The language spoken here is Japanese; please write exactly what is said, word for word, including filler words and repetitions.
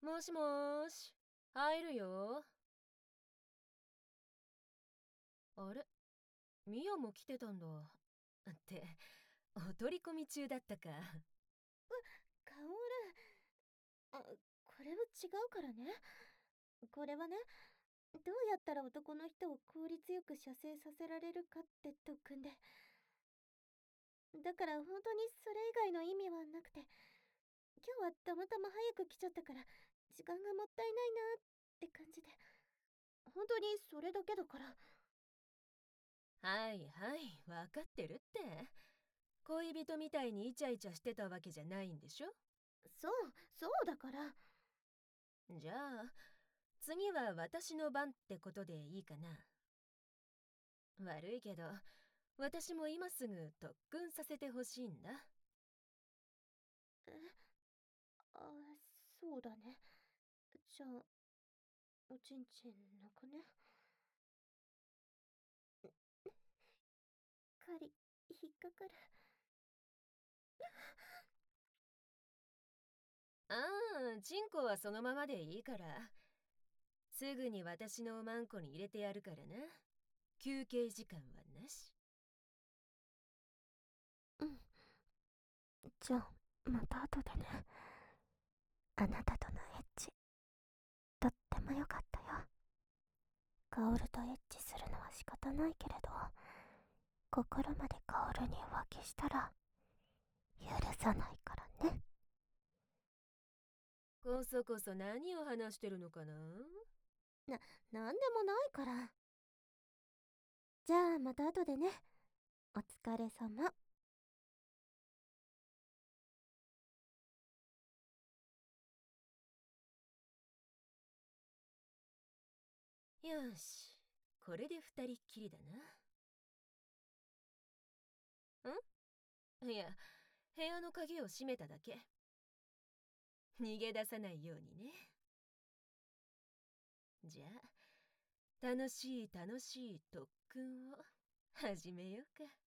もしもーし、入るよ。あれ、ミオも来てたんだ。って、お取り込み中だったか。 カオル、あ、これは違うからね。これはね、どうやったら男の人を効率よく射精させられるかって特訓で。だから本当にそれ以外の意味はなくて、今日はたまたま早く来ちゃったから時間がもったいないなって感じで。本当にそれだけだから。 はいはい、わかってるって。恋人みたいにイチャイチャしてたわけじゃないんでしょ。 そう、そうだから。 じゃあ、次は私の番ってことでいいかな。悪いけど、私も今すぐ特訓させてほしいんだ。 え、あ、そうだね。じゃあ、おちんちん抜くね。針、引っかかる。 ああ、チンコはそのままでいいから。すぐに私のマンコに入れてやるからな。休憩時間はなし。 うん。じゃあ、また後でね。あなたとのエッチ、とっても良かったよ。カオルとエッチするのは仕方ないけれど、心までカオルに浮気したら、許さないからね。 こそこそ何を話してるのかな。 な、なんでもないから。じゃあ、また後でね。お疲れ様。 よし、これで二人っきりだな。んいや、部屋の鍵を閉めただけ。逃げ出さないようにね。じゃあ、楽しい楽しい特訓を始めようか。